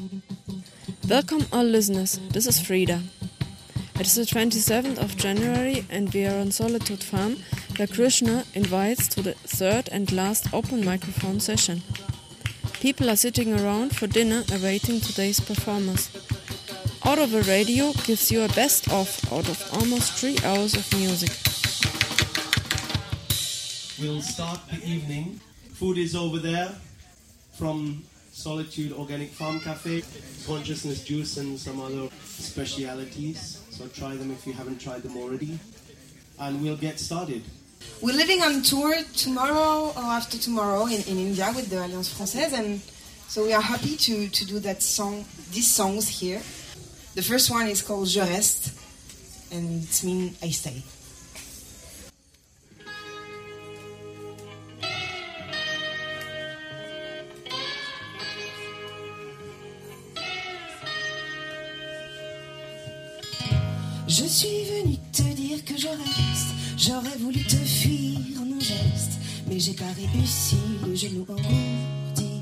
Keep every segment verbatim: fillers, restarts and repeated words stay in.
Welcome all listeners, this is Frida. It is the twenty-seventh of January and we are on Solitude Farm, where Krishna invites to the third and last open microphone session. People are sitting around for dinner awaiting today's performers. Out of a Radio gives you a best of out of almost three hours of music. We'll start the evening. Food is over there from Solitude Organic Farm Cafe. Consciousness juice and some other specialities. So try them if you haven't tried them already. And we'll get started. We're leaving on tour tomorrow or after tomorrow in, in India with the Alliance Française, and so we are happy to, to do that song, these songs here. The first one is called Je reste, and it means I stay. Je suis venue te dire que je reste. J'aurais voulu te fuir en un geste, mais j'ai pas réussi, le genou engourdi.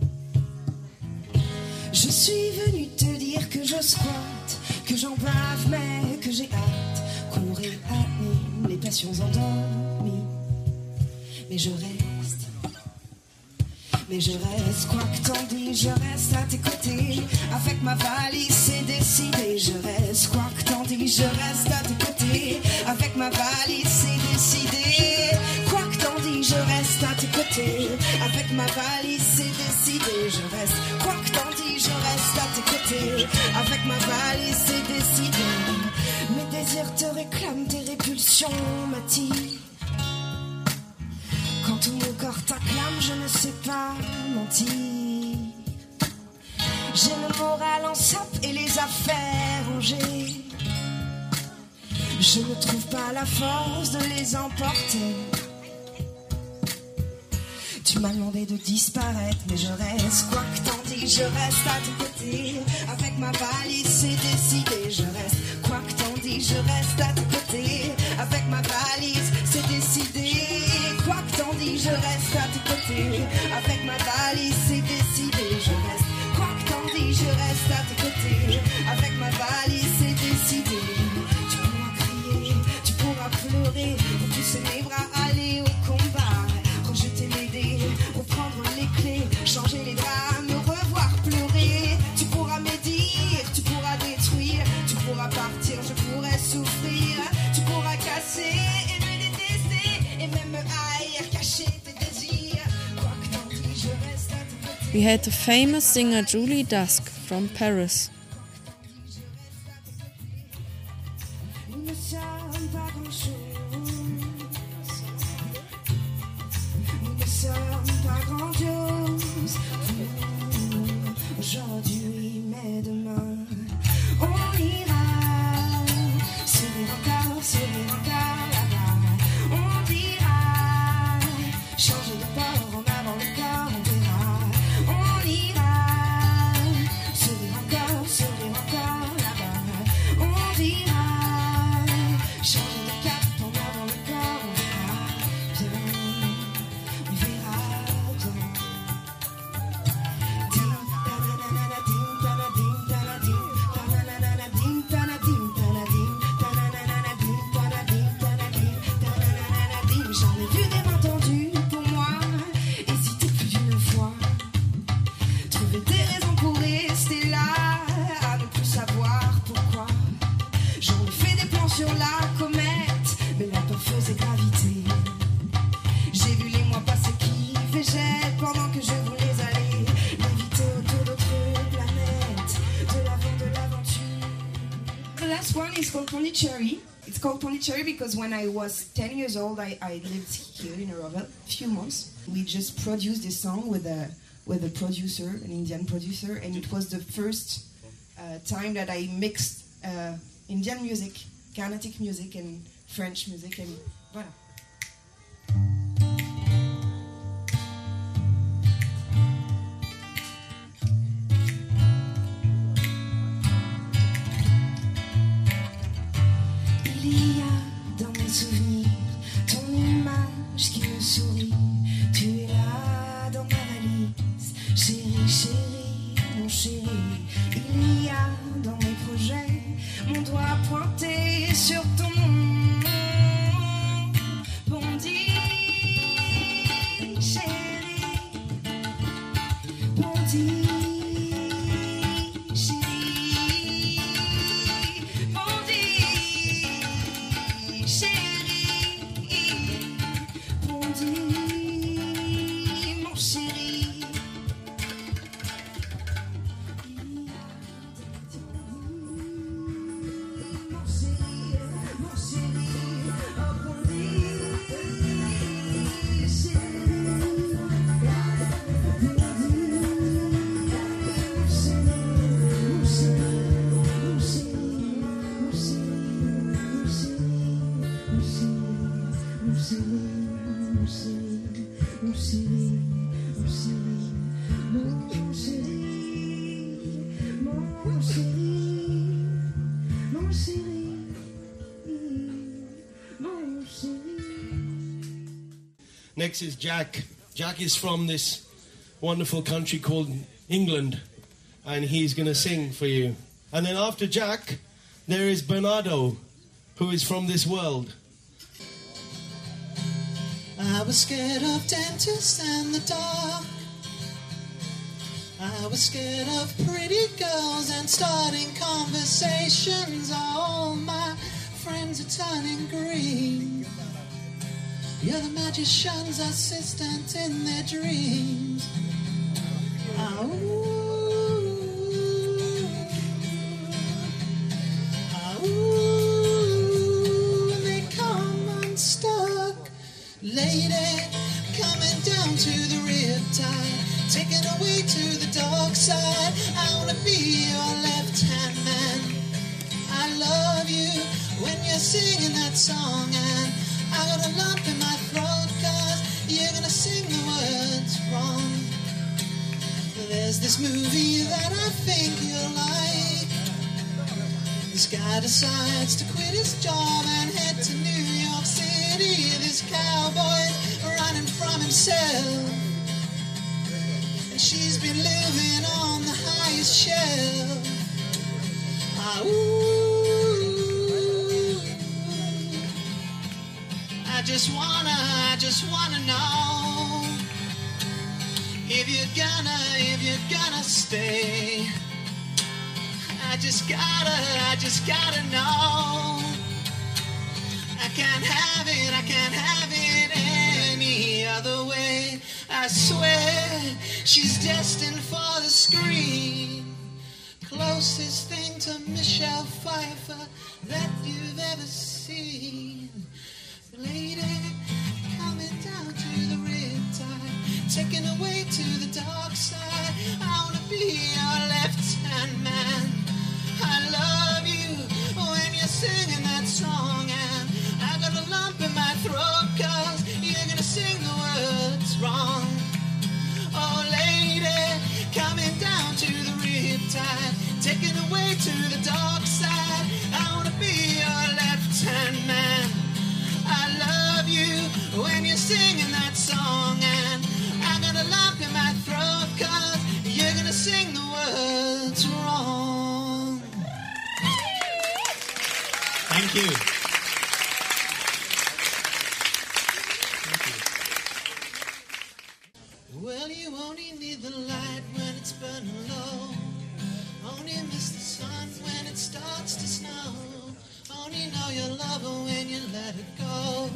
Je suis venue te dire que je squatte, que j'en bave, mais que j'ai hâte qu'on réanime les passions endormies. Mais je reste, mais je reste, quoi que t'en dis, je reste à tes côtés. Avec ma valise, c'est décidé. Je reste, quoi que t'en dis, je reste à tes côtés. Avec ma valise, c'est décidé. Quoi que t'en dis, je reste à tes côtés. Avec ma valise, c'est décidé. Je reste, quoi que t'en dis, je reste à tes côtés. Avec ma valise, c'est décidé. Mes désirs te réclament, tes répulsions m'attirent. Quand tout mon corps t'acclame, je ne sais pas mentir. J'ai le moral en sape et les affaires rongées. Je ne trouve pas la force de les emporter. Tu m'as demandé de disparaître, mais je reste, quoi que t'en dis, je reste à tes côtés. Avec ma valise, c'est décidé. Je reste, quoi que t'en dis, je reste à tes côtés. Avec ma valise, c'est décidé. Quoi que t'en dis, je reste à tes côtés. Avec ma valise, c'est décidé. Je reste, quoi que t'en dis, je reste à tes côtés. Avec ma valise, c'est décidé. Tu pourras crier, tu pourras pleurer, repousser mes bras, aller au combat, rejeter les dés, reprendre les clés, changer les draps, me revoir pleurer. Tu pourras médire, tu pourras détruire, tu pourras partir, je pourrai souffrir. Tu pourras casser et me détester et même me haïr, cacher tes désirs. Quoi que t'en dis, je reste à tes côtés. We had the famous singer Julie Dusk from Paris. Nous ne sommes pas grand-chose. Nous ne sommes pas grandioses. Aujourd'hui, mais demain, on ira. Sourire encore, sourire encore là-bas. On dira. Changer de port en avant le corps, on verra. On ira. Sourire encore, sourire encore là-bas. On dira. Changer de cap en avant le corps, on verra bien. On verra bien. Dim, ta-na-na-na, dim, ta-na-dim, ta-na-dim, ta-na-na-na, dim, ta-na-dim, ta-na-dim, ta-na-na-na, dim, ta-na-dim, ta-na-dim, ta-na-na-na, dim. J'en ai vu des mains tendues pour moi, hésiter plus d'une fois, trouver des raisons pour rester là, à ne plus savoir pourquoi. J'en ai fait des plans sur la comète, mais la peur faisait gravité. J'ai vu les mois passer qui végètent pendant que je voulais aller léviter autour d'autres planètes, de l'avant de l'aventure. The last one is called Pondicherry. It's called Pondicherry because when I was ten years old, I, I lived here in Araval a few months. We just produced this song with a with a producer, an Indian producer, and it was the first uh, time that I mixed uh, Indian music, Carnatic music, and French music, and voilà. Il y a dans mes souvenirs ton image qui me sourit. Tu es là dans ma valise, chérie, chérie, mon chéri. Mon chéri, mon chéri, mon chéri. Next is Jack. Jack is from this wonderful country called England, and he's going to sing for you. And then after Jack, there is Bernardo, who is from this world. I was scared of dentists and the dark. I was scared of pretty girls and starting conversations. All my friends are turning green. You're the magician's assistant in their dreams. Oh, oh, they come unstuck. Lady, coming down to the riptide, taken away to the dark side. I wanna be your left-hand man. I love you when you're singing that song, and I got a lump in my throat 'cause you're gonna sing the words wrong. There's this movie that I think you'll like. This guy decides to quit his job and head to New York City. This cowboy's running from himself, and she's been living on the highest shelf. Ah, ooh, I just wanna, I just wanna know if you're gonna, if you're gonna stay. I just gotta, I just gotta know. I can't have it, I can't have it any other way. I swear she's destined for the screen. Closest thing to Michelle Pfeiffer that you've ever seen. Lady, coming down to the riptide, taken away to the dark side. I wanna be your left-hand man. I love you when you're singing that song, and I got a lump in my throat 'cause you're gonna sing the words wrong. Oh lady, coming down to the riptide, taken away to the dark side. I wanna be your left-hand man. I love you when you're singing that song, and I got a lump in my throat 'cause you're gonna sing the words wrong. Thank you. Well, you only need the light when it's burning low. Only miss the sun when it starts to snow. Only know you love her when you let it go.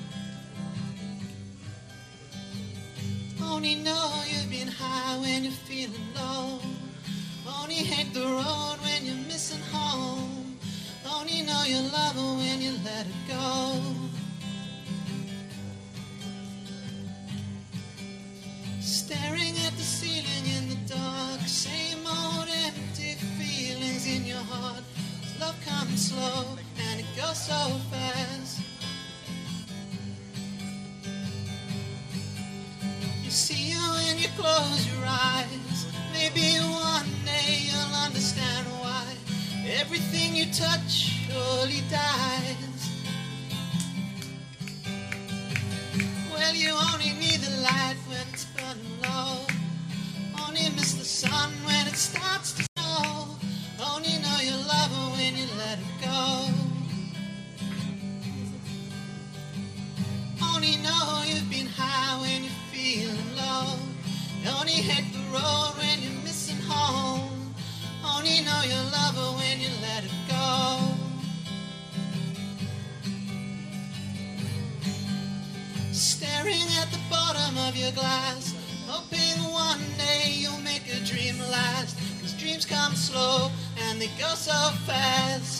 Only know you've been high when you're feeling low. Only hate the road when you're missing home. Only know you love her when you let it go. Staring at the ceiling in the dark, same old empty feelings in your heart. Love comes slow and it goes so fast. You see her when you close your eyes. Maybe one day you'll understand why everything you touch surely dies. Well, you only need the light when it's burning low. Only miss the sun when it starts to snow. Only know you love her when you let it go. Only know you've been high when you're feeling low. Only hate the road when you're missing home. Only know you love her when you let it go. Staring at the bottom of your glass, hoping one day you'll make a dream last. 'Cause dreams come slow and they go so fast.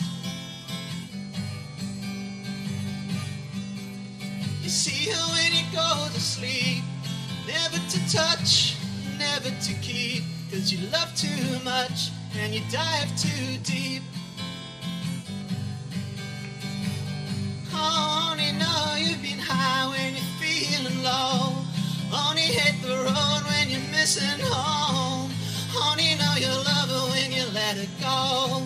You see her when you go to sleep, never to touch, never to keep. 'Cause you love too much and you dive too deep. Only know you've been high when you're feeling low. Only hate the road when you're missing home. Only know you love her when you let let her go.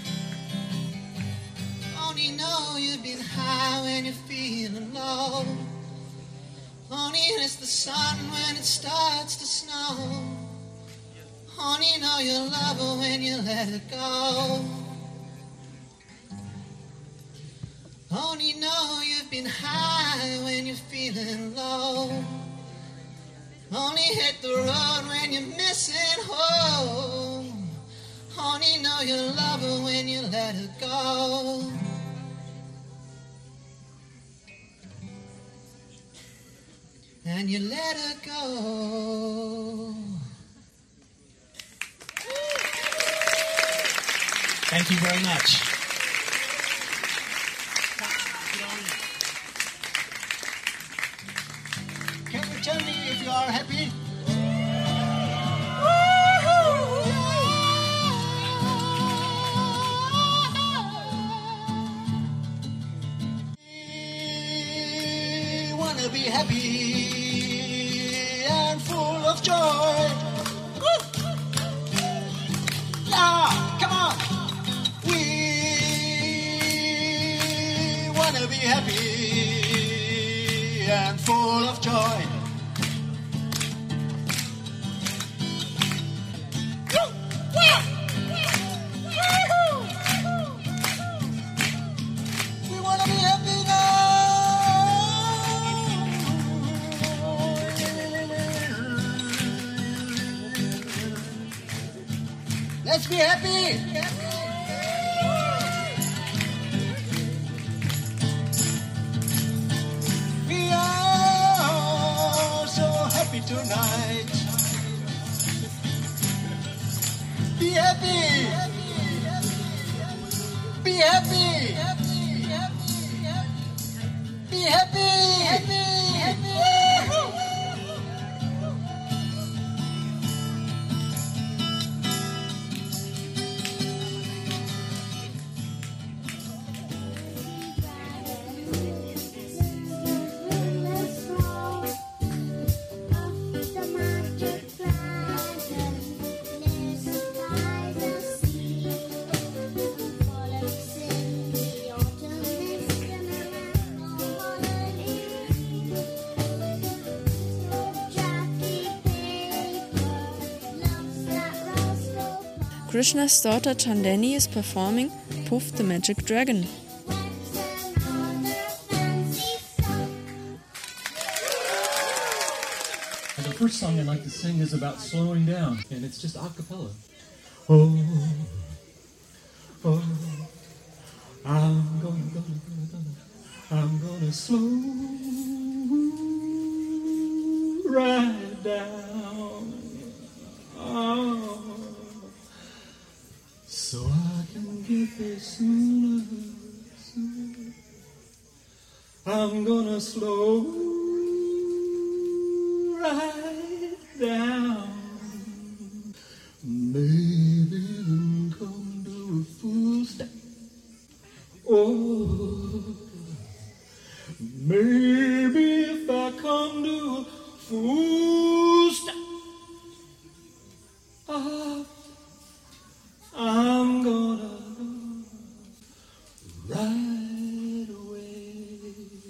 Only know you've been high when you're feeling low. Only miss the sun when it starts to snow. Only know you love her when you let her go. Only know you've been high when you're feeling low. Only hit the road when you're missing home. Only know you love her when you let her go. And you let her go. Thank you very much. Can you tell me if you are happy? We wanna be happy and full of joy. Yeah, come on. We wanna be happy and full of joy. We wanna be happy now. Let's be happy. We are so happy tonight. Be happy. Be happy. Be happy. Krishna's daughter Chandani is performing Puff the Magic Dragon. And the first song I'd like to sing is about slowing down, and it's just a cappella. Oh, oh, I'm gonna, gonna, gonna, gonna, I'm gonna slow right down. Oh, so I can get there sooner, sooner. I'm gonna slow right down. Maybe then come to a full stop. Oh, maybe if I come to a full stop, ah, I'm gonna go right away.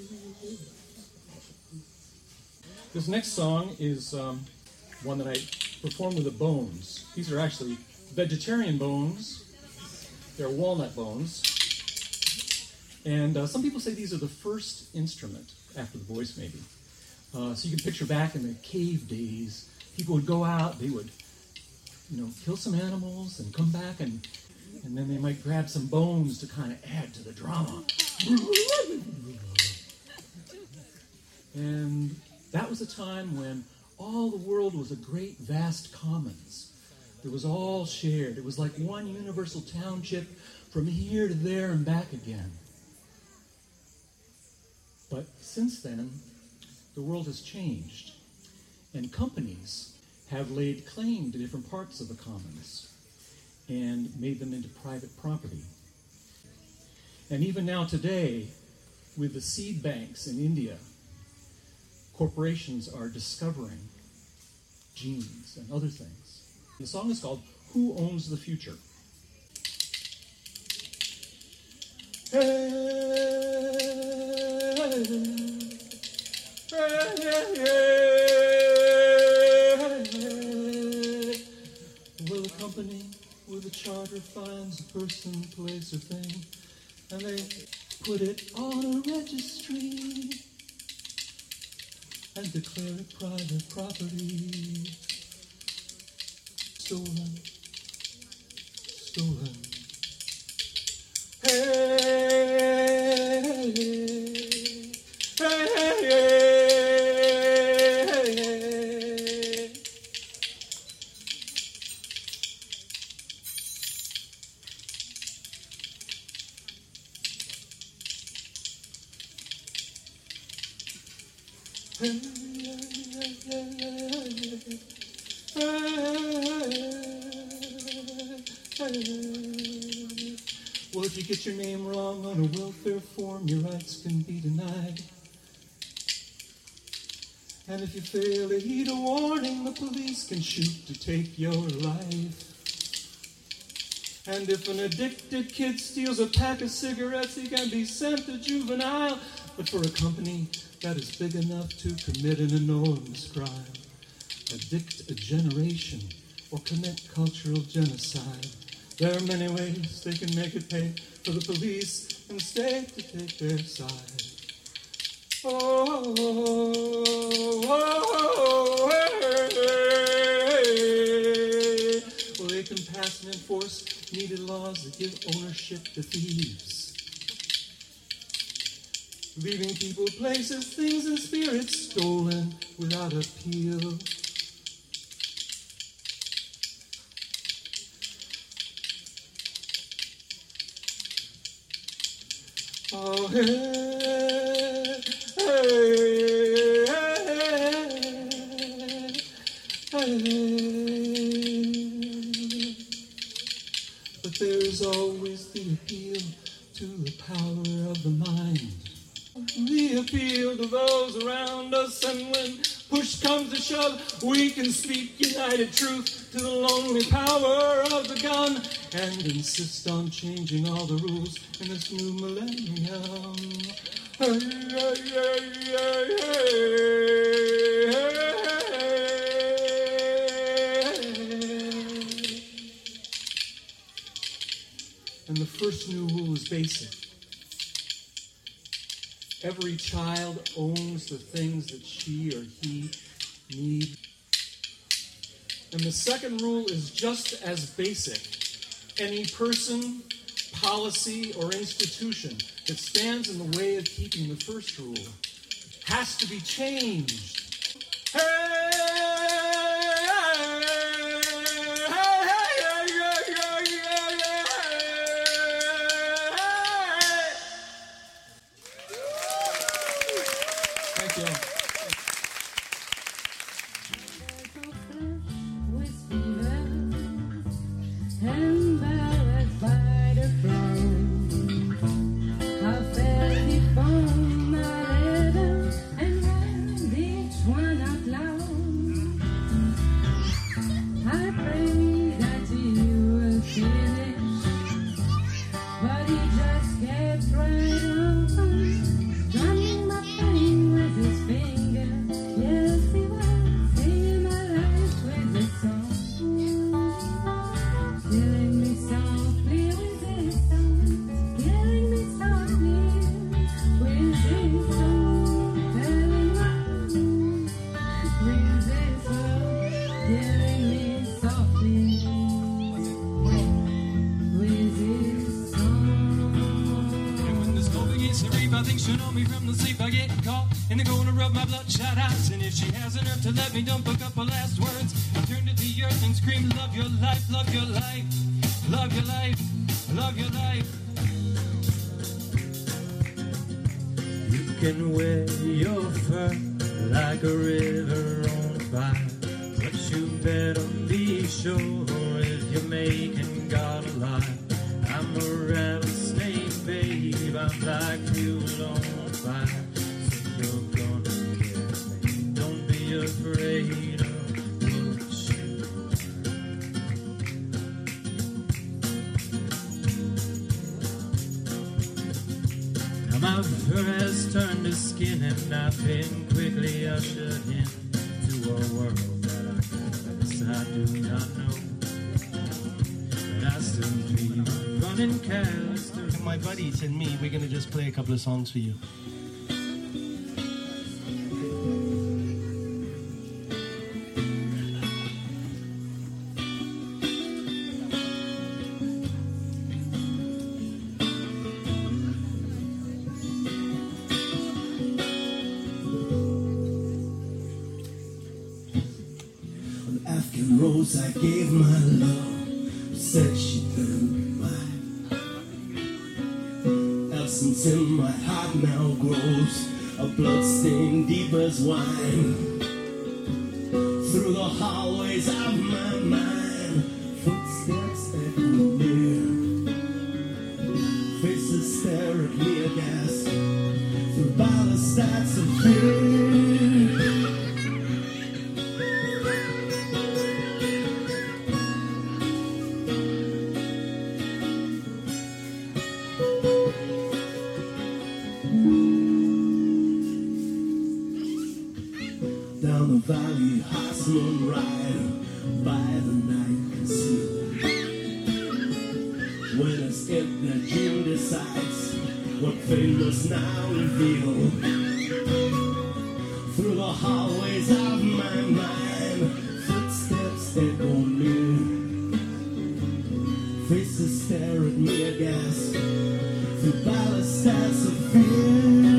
This next song is um, one that I performed with the Bones. These are actually vegetarian bones. They're walnut bones. And uh, some people say these are the first instrument after the voice, maybe. Uh, so you can picture back in the cave days, people would go out, they would you know, kill some animals and come back, and and then they might grab some bones to kind of add to the drama. And that was a time when all the world was a great, vast commons. It was all shared. It was like one universal township from here to there and back again. But since then, the world has changed, and companies have laid claim to different parts of the commons and made them into private property. And even now today, with the seed banks in India, corporations are discovering genes and other things. The song is called Who Owns the Future? Well, a company with a charter finds a person, place, or thing, and they put it on a registry and declare it private property. Stolen, stolen. Hey, hey, hey, hey. Well, if you get your name wrong on a welfare form, your rights can be denied. And if you fail to heed a warning, the police can shoot to take your life. And if an addicted kid steals a pack of cigarettes, he can be sent to juvenile. But for a company that is big enough to commit an enormous crime, addict a generation, or commit cultural genocide, there are many ways they can make it pay for the police and state to take their side. Oh, oh, oh, hey, hey. Well, they can pass and enforce needed laws that give ownership to thieves, leaving people, places, things, and spirits stolen without appeal. Oh, hey, hey, hey, hey. But there is always the appeal to the power of the mind, the appeal to those around us, and when push comes to shove, we can speak united truth to the lonely power of the gun and insist on changing all the rules in this new millennium. Hey, hey, hey, hey, hey, hey. And the first new rule is basic. Every child owns the things that she or he need. And the second rule is just as basic. Any person, policy, or institution that stands in the way of keeping the first rule has to be changed. Hey! To let me don't pick up her last words. I turn to the earth and scream, love your life, love your life, love your life, love your life. You can wear your fur like a river on fire, but you better be sure if you're making God a lie. I'm a rattlesnake, babe, I'm like fuel on fire, so you're gonna afraid of what you are. Now fur has turned to skin, and I've been quickly ushered into a world that I guess I do not know. But I still be running careless. My buddies and me, we're going to just play a couple of songs for you. On Afghan rose I gave my love, said she'd been mine. Essence in my heart now grows, a bloodstained deep as wine. Through the hallways of my mind, footsteps echo near. Faces stare at me aghast, through balustrades of fear. Down the valley, horsemen ride by the night concealed. When as if the dream decides what fate must now reveal. Through the hallways of my mind, footsteps echo near. Faces stare at me aghast, through balustrades of fear.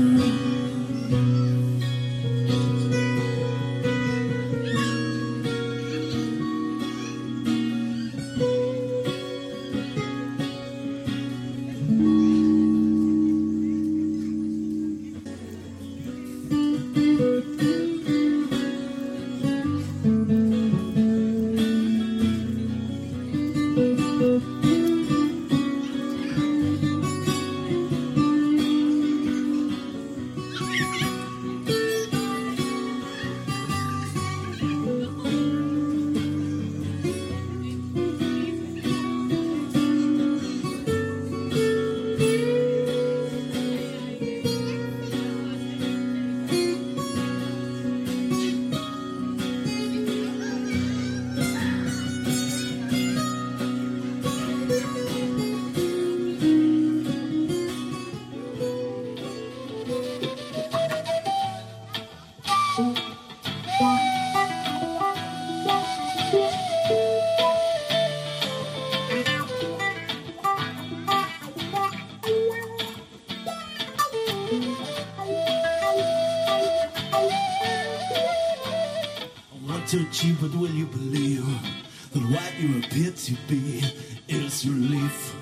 Touch you, but will you believe that what you appear to be is relief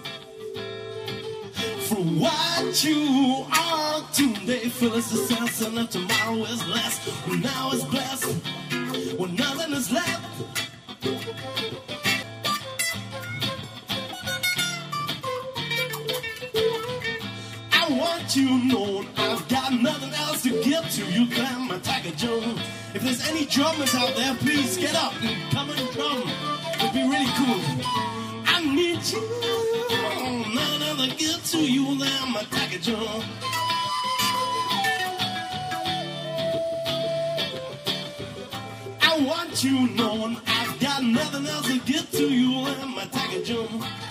from what you are today? Fill us a sense, and if tomorrow is less, when now is blessed, when nothing is left. I want you known, I've got nothing else to give to you. Climb my Tiger Joe. If there's any drummers out there, please get up and come and drum. It'd be really cool. I need you. Nothing else to give to you. There, my Tiger Joe. I want you known, I've got nothing else to give to you. There, my Tiger Joe.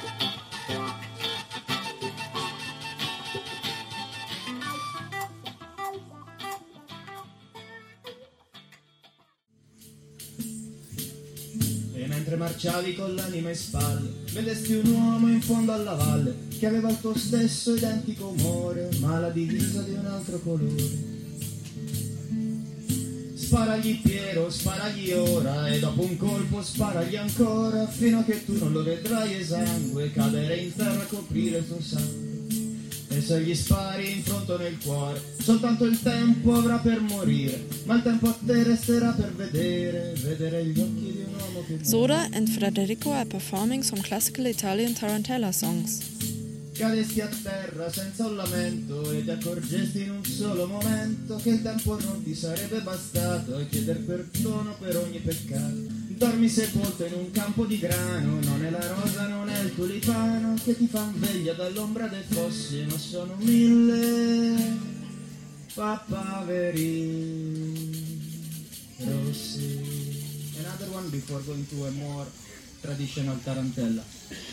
Mentre marciavi con l'anima in spalle, vedesti un uomo in fondo alla valle che aveva il tuo stesso identico umore, ma la divisa di un altro colore. Sparagli Piero, sparagli ora, e dopo un colpo sparagli ancora, fino a che tu non lo vedrai esangue cadere in terra a coprire il tuo sangue. E se gli spari in fronte nel cuore, soltanto il tempo avrà per morire, ma il tempo a te resterà per vedere, vedere gli occhi di un uomo che muore. Soda and Federico are performing some classical Italian tarantella songs. Cadesti a terra senza un lamento e ti accorgesti in un solo momento che il tempo non ti sarebbe bastato a chieder perdono per ogni peccato. Dormi sepolto in un campo di grano, non è la rosa, non è il tuo tulipano che ti fan veglia dall'ombra dei fossi, ma sono mille papaveri rossi. Another one before going to a more traditional tarantella.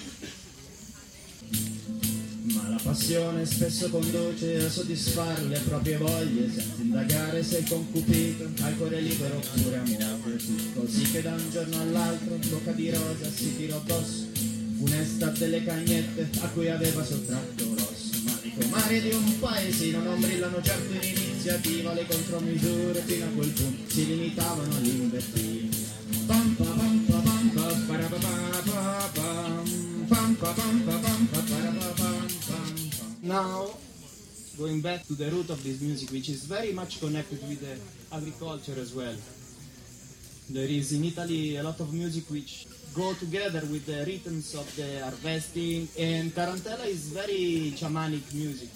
Ma la passione spesso conduce a soddisfare le proprie voglie senza indagare se il concupito ha il cuore libero oppure a muovere. Così che da un giorno all'altro in bocca di rosa si tirò addosso funesta delle cagnette a cui aveva sottratto rosso. Ma i comari di un paesino non brillano certo in iniziativa, le contromisure fino a quel punto si limitavano all'invertire. Pam pa pam pa pam pa para pa pa pa pam pam pa pam pa pam pa para pa pam pam. Now, going back to the root of this music, which is very much connected with the agriculture as well. There is in Italy a lot of music which go together with the rhythms of the harvesting, and tarantella is very shamanic music.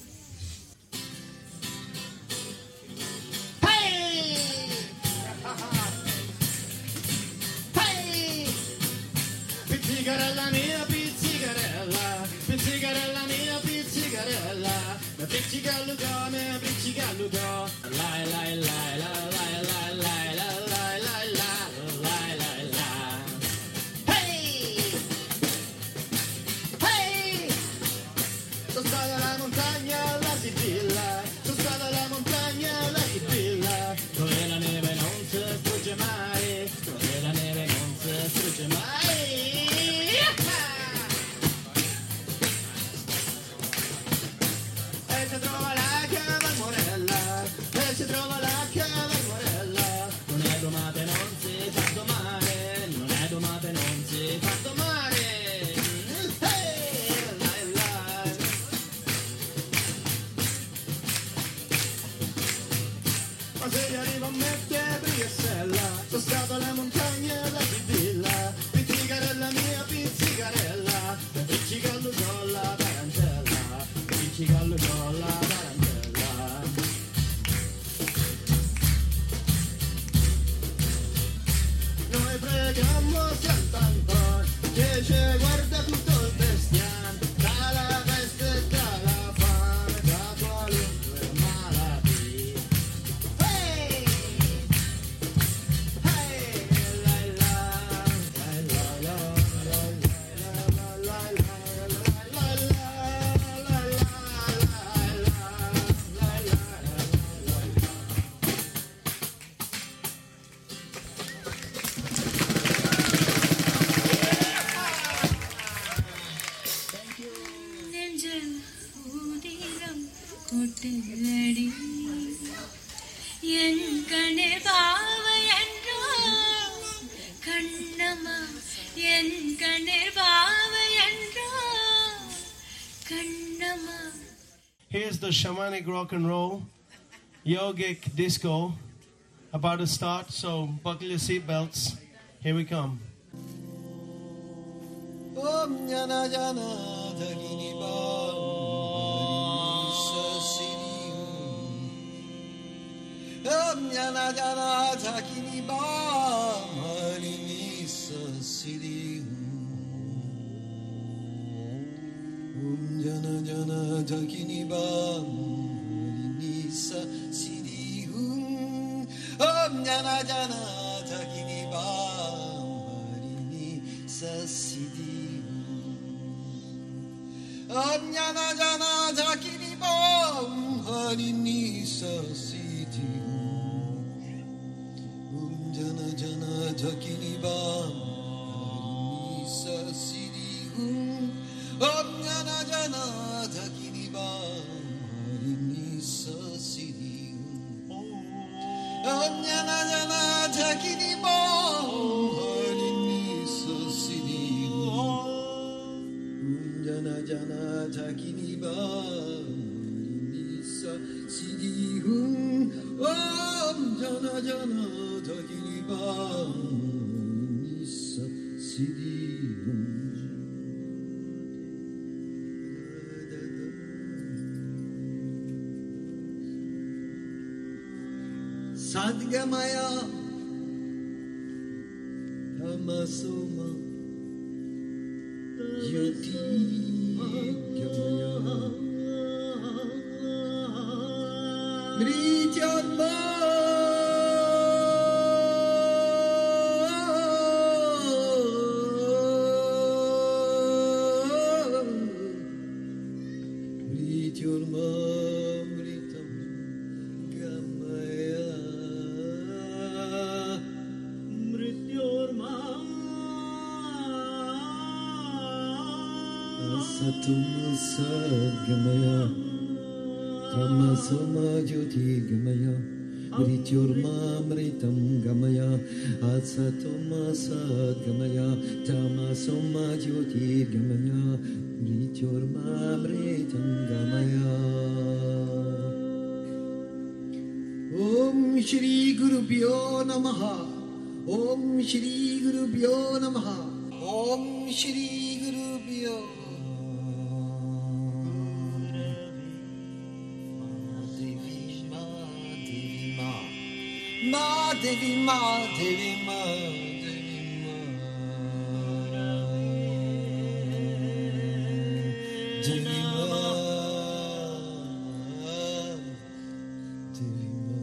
Pizzicarella mia, pizzicarella, pizzicarella mia, pizzicarella, mi pizzica il lugo, mi pizzica il lugo, lai lai lai lai lai lai lai lai lai lai lai lai lai. Hey! Hey! Sono stata alla montagna, alla Sibilla, sono stata alla montagna, alla Sibilla, dove la neve non si strugge mai, dove la neve non si strugge mai. Si trova la cavalmorella, e si trova la cavalmorella, non è domate, non si fa domare, non è domate, non si fa domare. Hey, lai, lai. Ma se gli arriva a mettere Briessella, sono stato alle montagne alla Sibilla, pizzicarella mia, pizzicarella, pizzicarlo con la tarantella, pizzicarlo con la tarantella. Noi preghiamo Sant'Antonio che ci guarda tutto il bestiame, dalla peste, dalla fame, da qualunque malattia. Hey! Hey! Lai la, lai la la, lai la la, lai la la, lai la நெஞ்சில் ஊதிரம் கொட்டுதடி என் கண்ணே பாவை என்றோ கண்ணம்மா என் கண்ணே பாவை என்றோ Kannamma. Here's the shamanic rock and roll, yogic disco about to start, so buckle your seatbelts. Here we come. Om jana jana dagini ba sa siri. Om jana jana dagini ba marini sa siri. Om jana jana dagini ba marini sa siri. Om jana jana dagini ba marini sa siri. Om jana jana dagini ba marini sa siri. Om jana jana dagini ba marini sa siri. Om jana jana dagini ba marini sa siri. Om jana jana dagini ba marini sa siri. Jana jana dagini ba marini sa siri. Om jana jana dagini ba marini sa siri. Sadgamaya tamasoma Satumasa-gamaya Tamasoma-jyotirgamaya Mrityurma-mritam gamaya Asatumasat-gamaya Tamasoma-jyotirgamaya Mrityurma-mritam gamaya Om Shri Gurubhyo Namaha Om Shri Gurubhyo Namaha Om Shri Gurubhyo Ma Devi Ma Devi Ma Devi Ma Devi Ma Devi Ma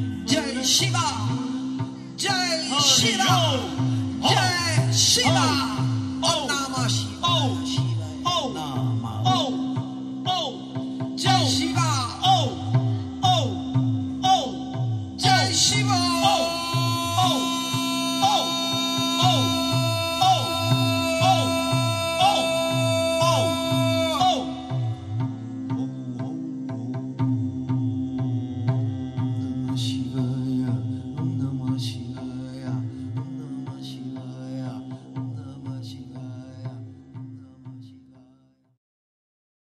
Shiva, Jai Shiva, Jai Shiva.